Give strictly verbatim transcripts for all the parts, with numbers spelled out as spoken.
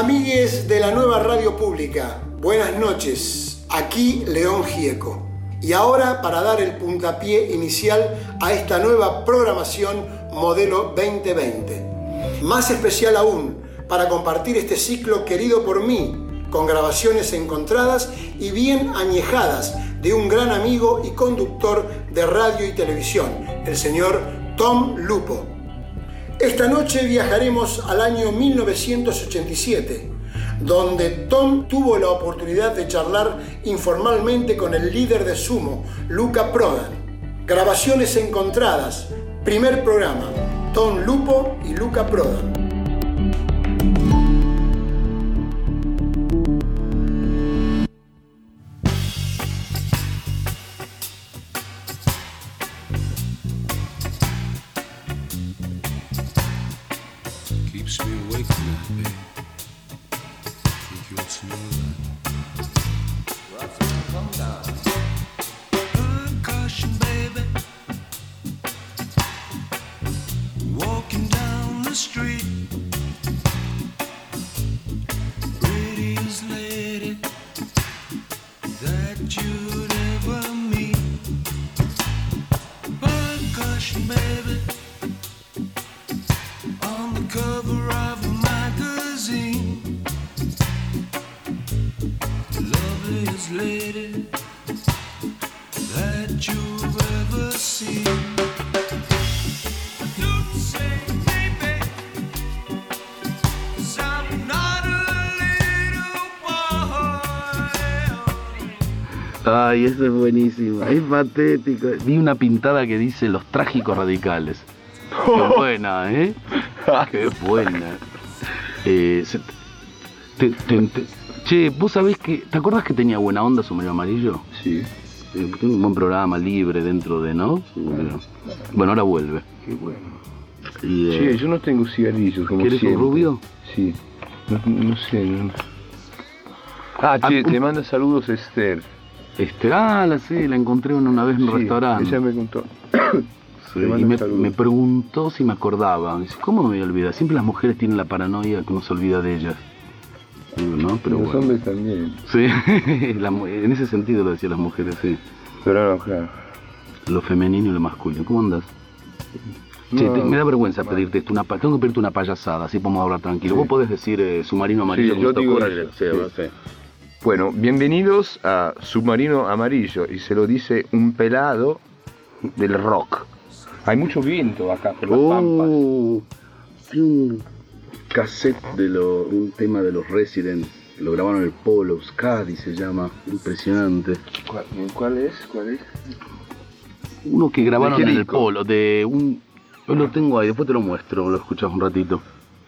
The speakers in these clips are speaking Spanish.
Amigues de la nueva radio pública, buenas noches. Aquí León Gieco. Y ahora, para dar el puntapié inicial a esta nueva programación modelo veinte veinte. Más especial aún, para compartir este ciclo querido por mí, con grabaciones encontradas y bien añejadas de un gran amigo y conductor de radio y televisión, el señor Tom Lupo. Esta noche viajaremos al año mil novecientos ochenta y siete, donde Tom tuvo la oportunidad de charlar informalmente con el líder de Sumo, Luca Prodan. Grabaciones encontradas, primer programa, Tom Lupo y Luca Prodan. Ay, eso es buenísimo, es patético. Vi una pintada que dice Los Trágicos Radicales. Qué buena, ¿eh? Qué buena. Eh, se, te, te, te, che, vos sabés que... ¿Te acordás que tenía buena onda Submarino Amarillo? Sí. Eh, tiene un buen programa libre dentro de, ¿no? Bueno, bueno, ahora vuelve. Qué bueno. Y, eh, che, yo no tengo cigarrillos como ¿quieres siempre. un rubio? Sí. No, no sé. No. Ah, che, ah, te manda saludos Esther. Este, ah, la sí, la encontré una vez en un sí, restaurante. Ella me contó. Sí, y me, me preguntó si me acordaba. Dice, ¿cómo no me voy a olvidar? Siempre las mujeres tienen la paranoia que uno se olvida de ellas. Digo, ¿no? Pero los bueno. hombres también. Sí, la, en ese sentido lo decían las mujeres, sí. Pero no, claro. Lo femenino y lo masculino. ¿Cómo andás? No, che, te, me da vergüenza no. pedirte esto, una, tengo que pedirte una payasada, así podemos hablar tranquilo. Sí. Vos podés decir eh, Submarino Amarillo. Sí, yo digo eso, sí, sí. Sí. Bueno, bienvenidos a Submarino Amarillo, y se lo dice un pelado del rock. Hay mucho viento acá por las oh, pampas. Hay un cassette de lo, un tema de los Residents, lo grabaron en el Polo, Scadi se llama, impresionante. ¿Cuál, ¿Cuál es? ¿Cuál es? Uno que grabaron en el Polo, de un... Yo lo tengo ahí, después te lo muestro, lo escuchas un ratito.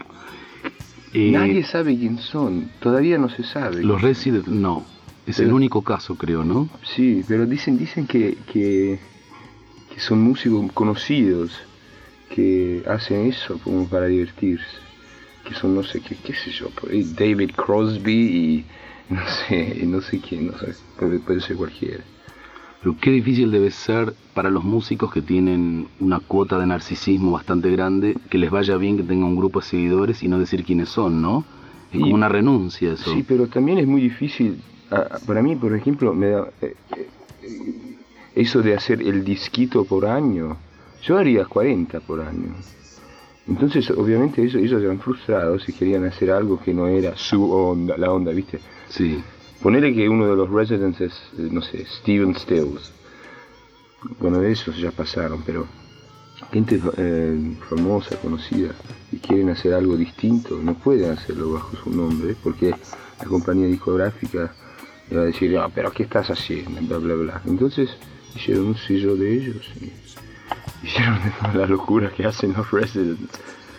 Eh, Nadie sabe quién son, todavía no se sabe. Los Residents, no. Es pero, el único caso, creo, ¿no? Sí, pero dicen dicen que, que, que son músicos conocidos, que hacen eso como para divertirse. Que son, no sé, qué, qué sé yo, por ahí David Crosby y no sé, no sé quién, no sé, puede, puede ser cualquiera. Pero qué difícil debe ser para los músicos que tienen una cuota de narcisismo bastante grande, que les vaya bien que tengan un grupo de seguidores y no decir quiénes son, ¿no? Es y, como una renuncia eso. Sí, pero también es muy difícil. Para mí, por ejemplo, me da, eh, eh, eso de hacer el disquito por año, yo haría cuarenta por año. Entonces, obviamente, ellos, ellos eran frustrados y querían hacer algo que no era su onda, la onda, ¿viste? Sí. Ponele que uno de los Residents es, no sé, Steven Stills. Bueno, de esos ya pasaron, pero gente eh, famosa, conocida, y quieren hacer algo distinto, no pueden hacerlo bajo su nombre, porque la compañía discográfica le va a decir, no, pero ¿qué estás haciendo? Bla, bla, bla. Entonces hicieron un sello de ellos y hicieron la locura que hacen los Residents.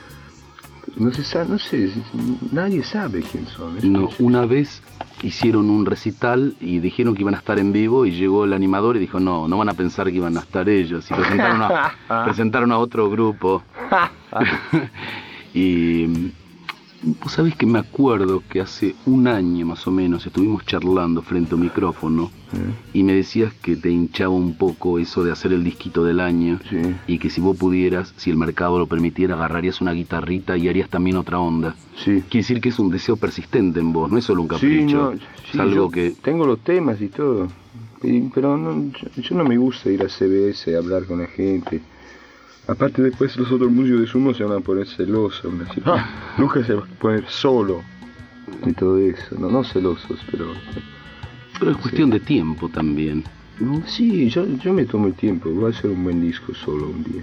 No se sabe, no sé, nadie sabe quién son. No, una vez hicieron un recital y dijeron que iban a estar en vivo y llegó el animador y dijo, no, no van a pensar que iban a estar ellos. Y presentaron a, presentaron a otro grupo. y, Vos sabés que me acuerdo que hace un año más o menos estuvimos charlando frente a un micrófono ¿Eh? y me decías que te hinchaba un poco eso de hacer el disquito del año, Sí. y que si vos pudieras, si el mercado lo permitiera, agarrarías una guitarrita y harías también otra onda. Sí. Quiere decir que es un deseo persistente en vos, no es solo un capricho. Sí, no, es sí, algo yo que... tengo los temas y todo, y- pero no, yo, yo no me gusta ir a C B S a hablar con la gente. Aparte después los otros músicos de Sumo se van a poner celosos, van a decir, ah, Lucas se va a poner solo y todo eso, no, no celosos, pero... Pero es cuestión de tiempo también, ¿no? Sí, yo, yo me tomo el tiempo, voy a hacer un buen disco solo un día.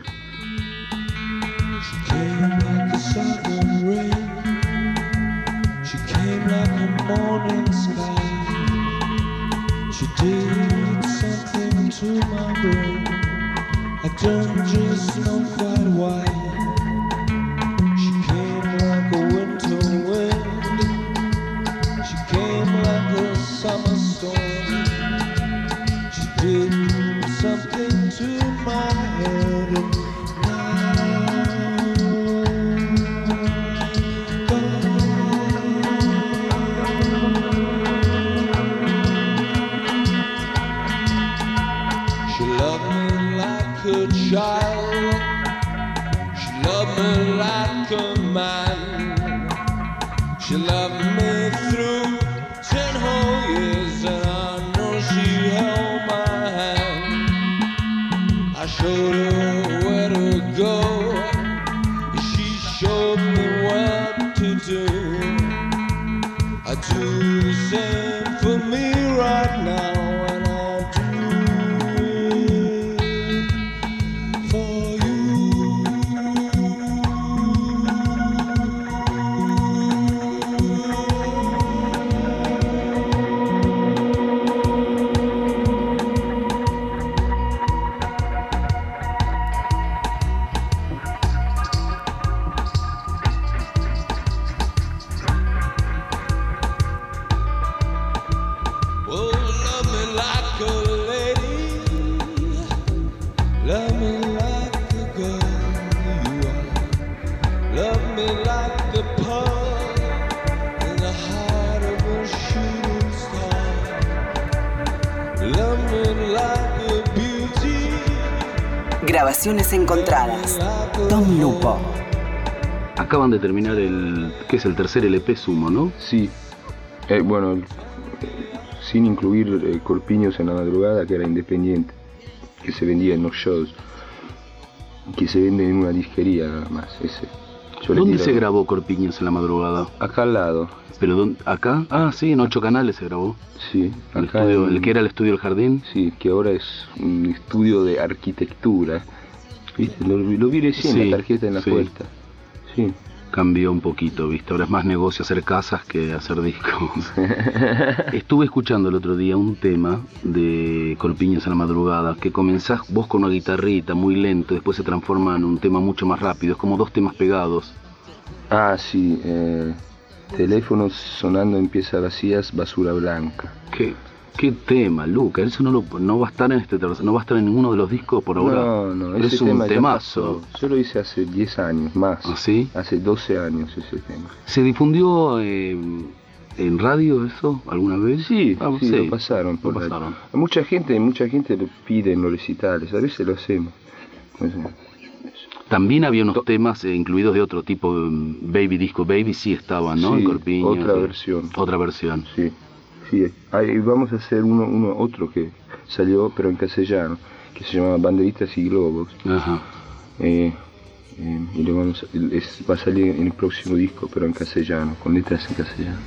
She came like a southern rain. She came like a morning sky. She did something to my brain. I don't just know quite why. She came like a winter wind. She came like a summer storm. She did something to my head and child. She loved me like a man. She loved me through ten whole years, and I know she held my hand. I showed her where to go, and she showed me what to do. I do the same for me right now. Grabaciones encontradas. Tom Lupo. Acaban de terminar el... ¿qué es el tercer L P Sumo, no? Sí. Eh, bueno, el- sin incluir eh, Corpiños en la Madrugada, que era independiente, que se vendía en los shows, que se vende en una disquería nada más. Ese. Yo le ¿Dónde tiro- se grabó Corpiños en la Madrugada? Acá al lado. ¿Pero dónde? ¿Acá? Ah, sí, en ocho canales se grabó. Sí. El, Acá estudio, en- el que era el estudio del Jardín. Sí, que ahora es un estudio de arquitectura. ¿Viste? Lo, lo vi recién, Sí, la tarjeta en la sí. puerta. Sí. Cambió un poquito, ¿viste? Ahora es más negocio hacer casas que hacer discos. Estuve escuchando el otro día un tema de Corpiños en la Madrugada, que comenzás vos con una guitarrita muy lento, después se transforma en un tema mucho más rápido, es como dos temas pegados. Ah, sí. Eh, teléfonos sonando en piezas vacías, basura blanca. ¿Qué, qué tema, Luca? Eso no, lo, no va a estar en este tercer- no va a estar en ninguno de los discos por ahora. No, no, Pero ese es un tema ya temazo. pasó. Yo lo hice hace diez años más. ¿Ah, sí? Hace doce años ese tema. ¿Se difundió eh, en radio eso alguna vez? Sí, Ah, sí, lo pasaron por lo radio. pasaron. Mucha gente, mucha gente lo pide en los recitales, a veces lo hacemos. No sé. También había unos temas eh, incluidos de otro tipo, mm, Baby Disco Baby, sí estaban, ¿no? Sí, En Corpiños, otra sí. versión. Otra versión. Sí, sí. Ahí vamos a hacer uno, uno otro que salió, pero en castellano, que se llama Banderitas y Globos. Ajá. Eh, eh, y le vamos a- es- va a salir en el próximo disco, pero en castellano, con letras en castellano.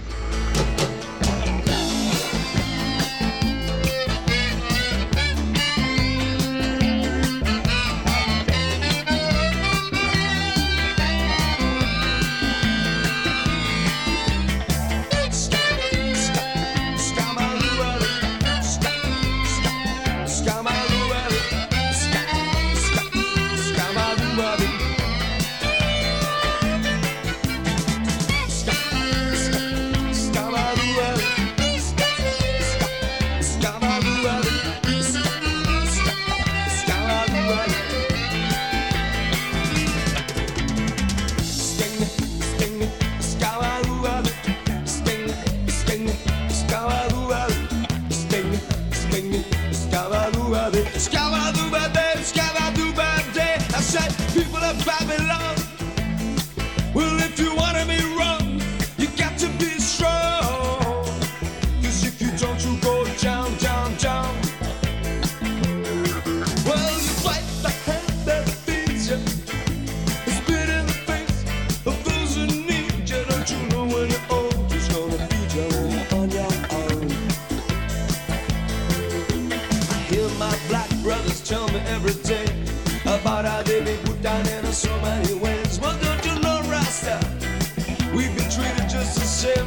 Scam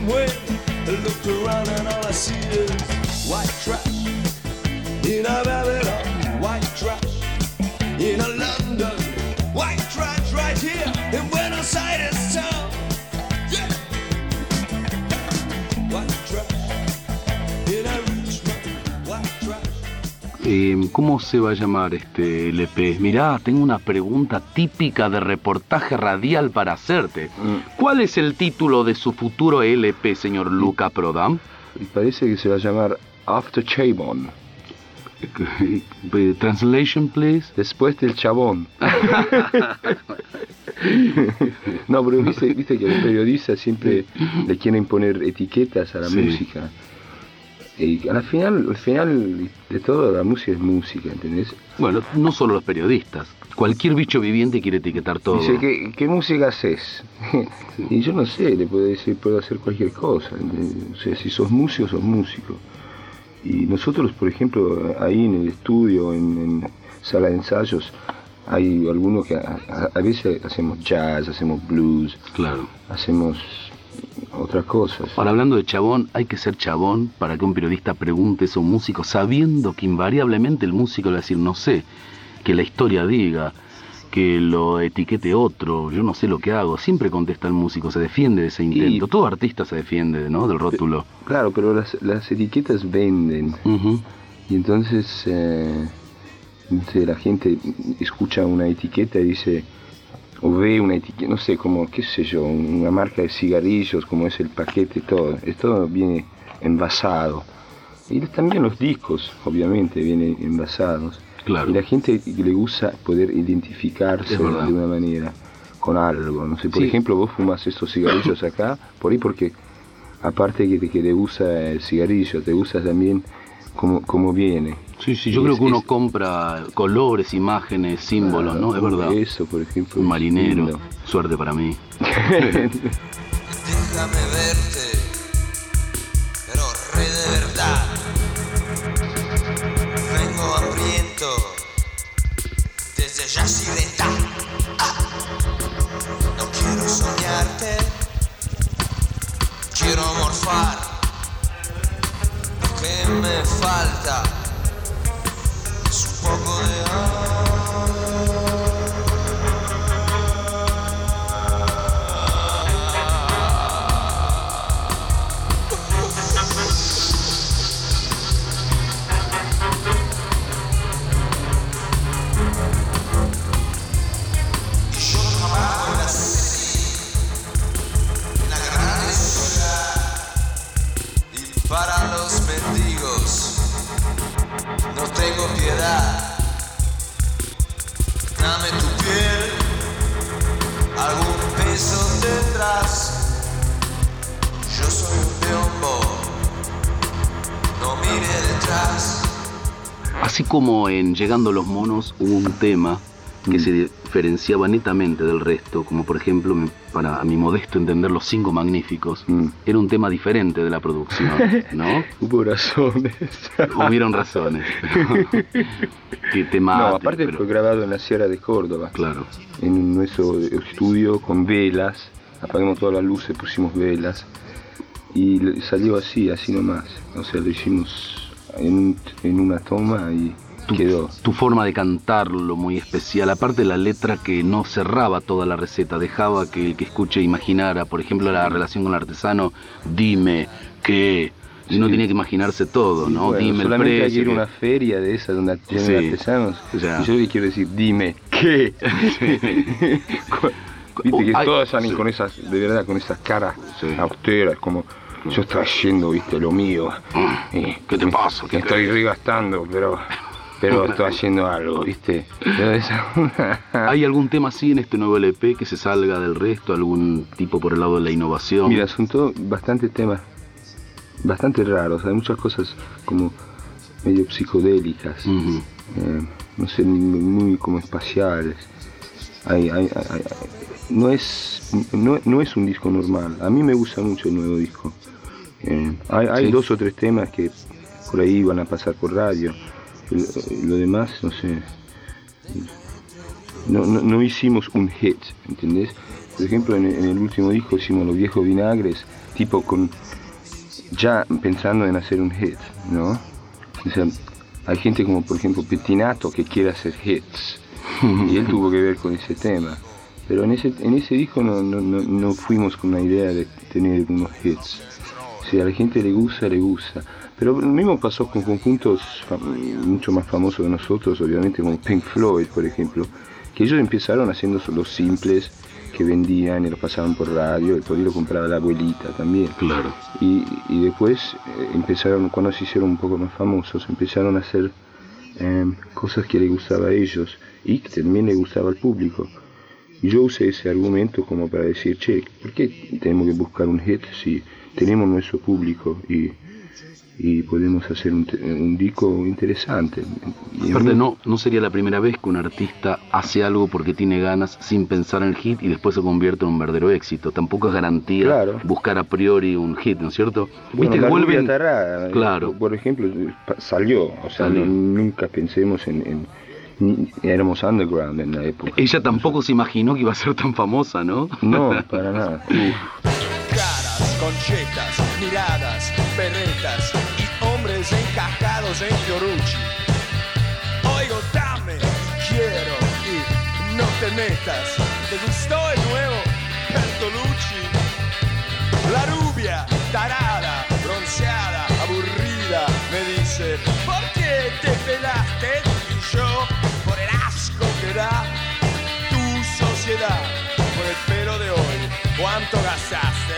same way. I looked around and all I see is white trash. In a Babylon, white trash. In a London, white trash right here in Buenos Aires town. Yeah. White trash. In a Richmond, white trash. Eh, ¿Cómo se va a llamar este L P? Mirá, tengo una pregunta típica de reportaje radial para hacerte. ¿Cuál es el título de su futuro L P, señor Luca Prodan? Y parece que se va a llamar After Chabón. Translation, please. Después del chabón. No, pero viste, viste que los periodistas siempre le quieren poner etiquetas a la Sí. música. Y al final, al final de todo, la música es música, ¿entendés? Bueno, no solo los periodistas. Cualquier bicho viviente quiere etiquetar todo. Dice, ¿qué, qué música haces? Y yo no sé, le puedo decir, puedo hacer cualquier cosa. ¿entendés? O sea, si sos músico, sos músico. Y nosotros, por ejemplo, ahí en el estudio, en, en sala de ensayos, hay algunos que a, a, a veces hacemos jazz, hacemos blues, Claro. hacemos otras cosas. Ahora, hablando de chabón, hay que ser chabón para que un periodista pregunte eso a un músico, sabiendo que invariablemente el músico le va a decir, no sé, que la historia diga, que lo etiquete otro, yo no sé lo que hago. Siempre contesta el músico, se defiende de ese intento. Y- Todo artista se defiende, ¿no?, del rótulo. Claro, pero las, las etiquetas venden. Ujú. Y entonces, eh, no sé, la gente escucha una etiqueta y dice, o ve una etiqueta, no sé, como, qué sé yo, una marca de cigarrillos, como es el paquete, todo. Esto viene envasado. Y también los discos, obviamente, vienen envasados. Claro. Y la gente le gusta poder identificarse Es de verdad. una manera con algo. No sé, por Sí. ejemplo, vos fumas estos cigarrillos acá, por ahí porque, aparte que te, que te gusta el cigarrillo, te gusta también cómo, cómo viene. Sí, sí, yo Es- creo que uno es- compra colores, imágenes, símbolos, ¿no? Es verdad. Eso, por ejemplo. Un es marinero, lindo. suerte para mí. Déjame verte, pero re de verdad. Vengo hambriento desde Yacyretá. Ah. No quiero soñarte, quiero morfar. Lo que me falta es un poco de para los mendigos, no tengo piedad. Dame tu piel, algún peso tendrás. Yo soy un biombo, no mire detrás. Así como en Llegando los Monos hubo un tema que se diferenciaba netamente del resto, como por ejemplo, me- para a mi modesto entender, Los Cinco Magníficos, Mm. era un tema diferente de la producción, ¿no? Hubo razones. Hubieron razones. Qué tema. No, aparte pero- fue grabado en la Sierra de Córdoba, Claro. en nuestro estudio con velas, apagamos todas las luces, pusimos velas y le- salió así, así nomás. O sea, lo hicimos en, un- en una toma y Tu, quedó. tu forma de cantarlo muy especial, aparte de la letra que no cerraba toda la receta, dejaba que el que escuche imaginara, por ejemplo, la relación con el artesano, dime qué, y no Sí. tenía que imaginarse todo, ¿no? Bueno, dime el solamente hay que precio. ir a que- una feria de esas donde tienen Sí. artesanos. Ya. Y yo le quiero decir, dime, ¿qué? Viste que Ay, todos salen sí. con esas, de verdad, con esas caras Sí. austeras, como yo estoy haciendo, viste, lo mío. Eh, ¿Qué te me- pasa? ¿Qué Me estoy crees? rigastando, pero, pero estoy haciendo algo, viste. Pero esa- ¿Hay algún tema así en este nuevo L P que se salga del resto? ¿Algún tipo por el lado de la innovación? Mira, son todos bastantes temas, bastante raros. Hay muchas cosas como medio psicodélicas. Ujú. eh, no sé, muy, muy como espaciales. Hay, hay, hay- hay- no, es, no, no es un disco normal. A mí me gusta mucho el nuevo disco. Eh, hay hay Sí. dos o tres temas que por ahí van a pasar por radio. El- lo demás, no sé. No, no, no hicimos un hit, ¿entendés? Por ejemplo, en, en el último disco hicimos Los Viejos Vinagres, tipo con ya pensando en hacer un hit, ¿no? O sea, hay gente como por ejemplo Pettinato que quiere hacer hits y él tuvo que ver con ese tema. Pero en ese, en ese disco no, no, no, no fuimos con la idea de tener unos hits. Si a la gente le gusta, le gusta. Pero lo mismo pasó con conjuntos mucho más famosos de nosotros, obviamente, como Pink Floyd, por ejemplo, que ellos empezaron haciendo los simples que vendían y los pasaban por radio, y por ahí lo compraba la abuelita también. Claro. Y, y después eh, empezaron, cuando se hicieron un poco más famosos, empezaron a hacer eh, cosas que les gustaba a ellos y que también les gustaba al público. Y yo usé ese argumento como para decir, che, ¿por qué tenemos que buscar un hit si tenemos nuestro público y, y podemos hacer un, un disco interesante? Y aparte, no, no sería la primera vez que un artista hace algo porque tiene ganas sin pensar en el hit y después se convierte en un verdadero éxito. Tampoco es garantía claro. buscar a priori un hit, ¿no es cierto? Bueno, ¿Viste? la Vuelven... Rubia Tarada, claro. por ejemplo, salió, o sea, salió. Nunca pensemos en... en éramos underground en la época. Ella tampoco se imaginó que iba a ser tan famosa, ¿no? No, para nada. Uf. Caras, conchetas, miradas, berretas y hombres encajados en Fiorucci. Oigo, dame, quiero y no te metas. ¿Te gustó el nuevo Bertolucci? La rubia, tarada, bronceada, aburrida, me dice, ¿por qué te pelaste? Y yo, por el asco que da tu sociedad, por el pelo de hoy, ¿cuánto gastaste?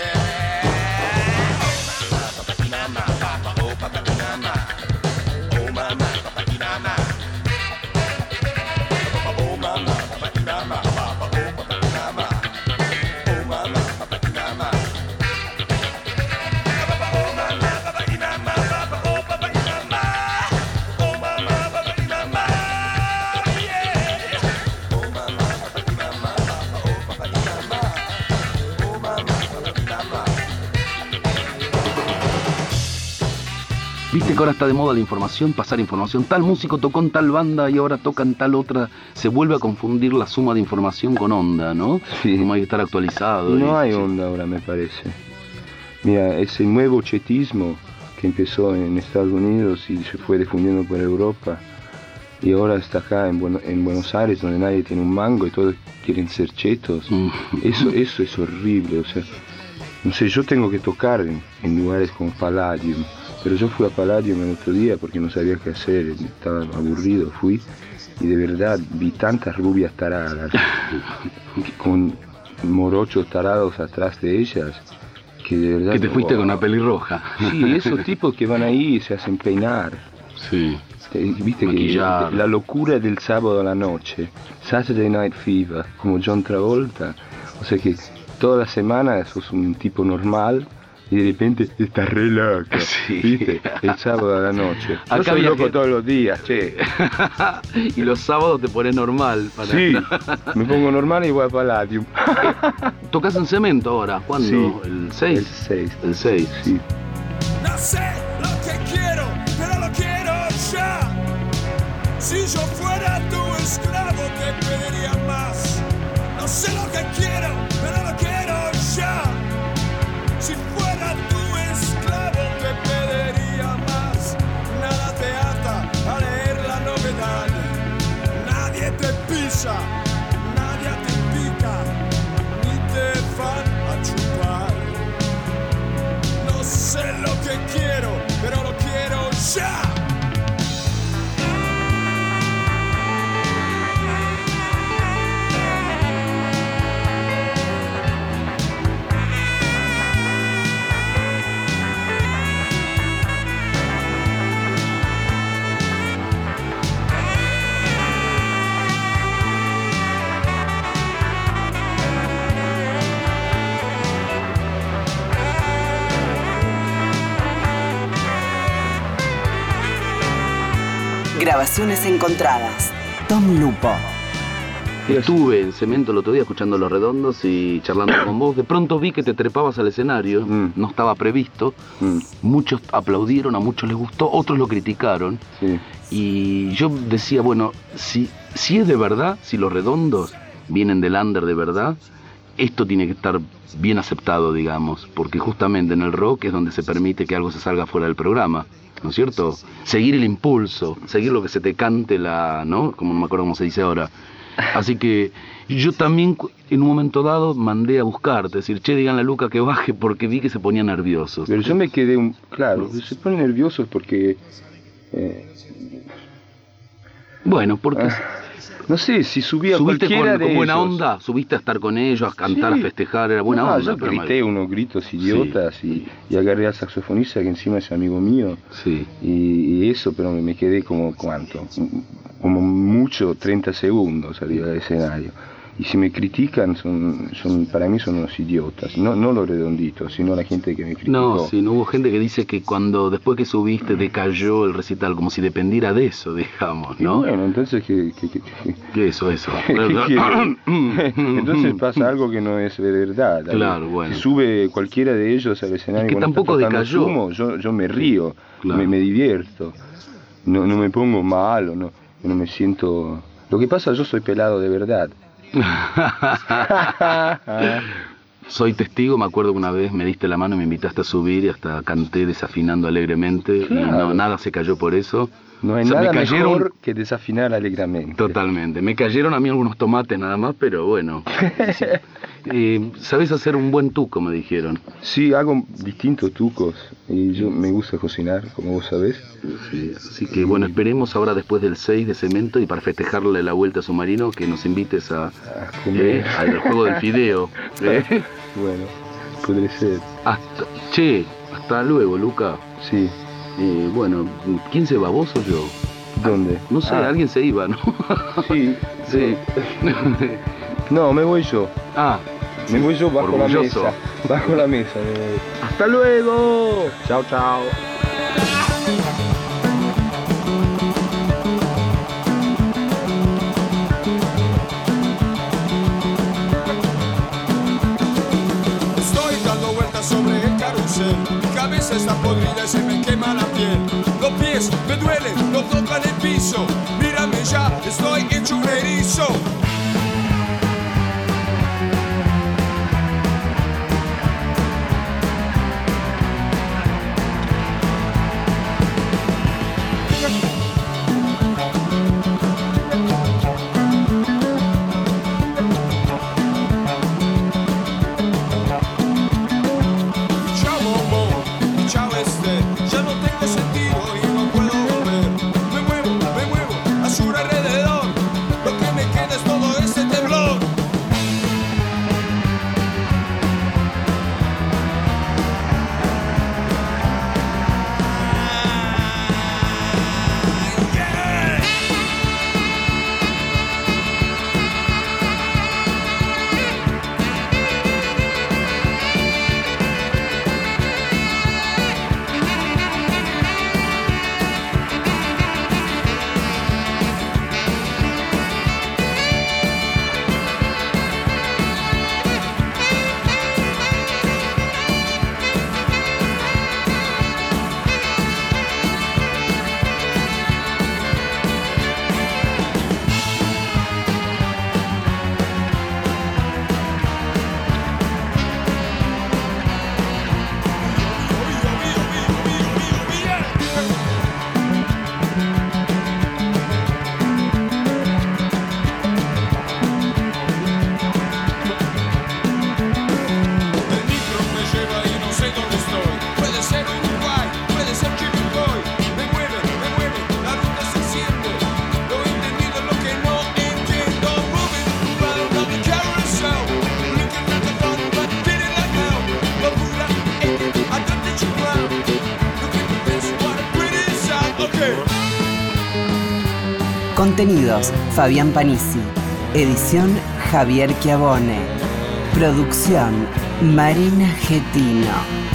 Viste que ahora está de moda la información, pasar información. Tal músico tocó en tal banda y ahora toca en tal otra. Se vuelve a confundir la suma de información con onda, ¿no? Sí. Como hay que estar actualizado. No y, hay sí. onda ahora, me parece. Mira, ese nuevo chetismo que empezó en Estados Unidos y se fue difundiendo por Europa y ahora está acá en, Bueno, en Buenos Aires, donde nadie tiene un mango y todos quieren ser chetos. Mm. Eso, eso es horrible. O sea, no sé, yo tengo que tocar en, en lugares como Palladium. Pero yo fui a Palladium el otro día porque no sabía qué hacer, estaba aburrido, fui y de verdad vi tantas rubias taradas con morochos tarados atrás de ellas que de verdad... Que te fuiste wow. con una pelirroja. Sí, esos tipos que van ahí y se hacen peinar. Sí. Viste maquillar. Que la locura del sábado a la noche, Saturday Night Fever, como John Travolta, o sea que toda la semana sos un tipo normal y de repente estás re loco, sí. ¿Viste? El sábado a la noche. Yo Acá soy loco que... todos los días, che. Y los sábados te pones normal. Para... Sí, me pongo normal y voy a Palladium. ¿Tocas en Cemento ahora? ¿Cuándo? Sí. ¿El seis? El seis. El seis. Sí. No sé lo que quiero, pero lo quiero ya. Si yo fuera tu esclavo te pediría más. No sé lo que quiero, pero lo quiero ya. Si fuera tu esclavo te pediría más. Nada te ata a leer la novedad. Nadie te pisa, nadie te pica, ni te van a chupar. No sé lo que quiero, pero lo quiero ya. Grabaciones encontradas. Tom Lupo. Estuve en Cemento el otro día escuchando Los Redondos y charlando con vos. De pronto vi que te trepabas al escenario, Mm. no estaba previsto. Mm. Muchos aplaudieron, a muchos les gustó, otros lo criticaron. Sí. Y yo decía, bueno, si, si es de verdad, si Los Redondos vienen del under de verdad, esto tiene que estar bien aceptado, digamos, porque justamente en el rock es donde se permite que algo se salga fuera del programa, ¿no es cierto? Seguir el impulso, seguir lo que se te cante la, ¿no? Como no me acuerdo cómo se dice ahora. Así que yo también en un momento dado mandé a buscarte, decir, che, díganle a Luca que baje porque vi que se ponía nerviosos. Pero yo me quedé, un, claro, se ponen nerviosos porque... Eh, bueno, porque... Ah, no sé, si subía ¿Subiste cualquiera con, de con buena ellos. onda? ¿Subiste a estar con ellos, a cantar, Sí. a festejar? Era buena No, onda. yo pero grité mal. unos gritos idiotas y, y agarré al saxofonista que encima es amigo mío. Sí. Y, y eso, pero me, me quedé como, ¿cuánto? Como mucho treinta segundos arriba del escenario. Y si me critican, son, son para mí son unos idiotas. No, no los redonditos, sino la gente que me criticó. No, sí, no hubo gente que dice que cuando después que subiste decayó el recital, como si dependiera de eso, digamos, ¿no? Y bueno, entonces, ¿qué, qué, qué, qué? ¿Qué eso, eso? ¿Qué quiere? Entonces pasa algo que no es de verdad. Claro, bueno. Si sube cualquiera de ellos al escenario Es que cuando tampoco está tocando decayó. Sumo, yo, yo me río, Claro. me, me divierto. No, no me pongo mal o no, no me siento... Lo que pasa, yo soy pelado de verdad. Soy testigo, me acuerdo que una vez me diste la mano y me invitaste a subir y hasta canté desafinando alegremente. Y Claro. no, nada se cayó por eso. No hay O sea, nada me cayeron, mejor que desafinar alegremente. Totalmente. Me cayeron a mí algunos tomates nada más, pero bueno. eh, Sabés hacer un buen tuco, me dijeron. Sí, hago distintos tucos y yo me gusta cocinar, como vos sabés. Sí, así que bueno, esperemos ahora después del seis de Cemento y para festejarle la vuelta a Submarino que nos invites a, A comer. eh, al juego del fideo. ¿eh? Bueno, podría ser. Hasta, che, hasta luego, Luca. Sí. Eh, bueno, ¿quién se va, vos o yo? ¿Dónde? No sé, Ah, alguien se iba, ¿no? Sí. Sí. No, me voy yo. Ah, Me voy yo bajo la Orgulloso. mesa. Bajo la mesa. me voy. hasta luego. Chao, chao. Estoy dando vueltas sobre el carrusel. Mi cabeza está podrida y se me quema la piel. Los pies me duelen, no tocan el piso. Mírame ya, estoy hecho un erizo. Chao bombón, chao este, ya no tengo sentido y no puedo volver. Me muevo, me muevo a su alrededor, lo que me queda es todo ese temblor. Yeah. El micro me lleva y no sé dónde estoy. Puede ser Uruguay, puede ser Chivilcoy. Me mueve, me mueve, la ruta se siente. Lo entendido es lo que no entiendo. Moving round on the carousel. Looking like a dog, but feeling like hell. Locura, eh, I got the you round. Look at this, what a pretty sound. Okay. Contenidos: Fabián Panisi. Edición: Javier Chiavone. Producción: Marina Getino.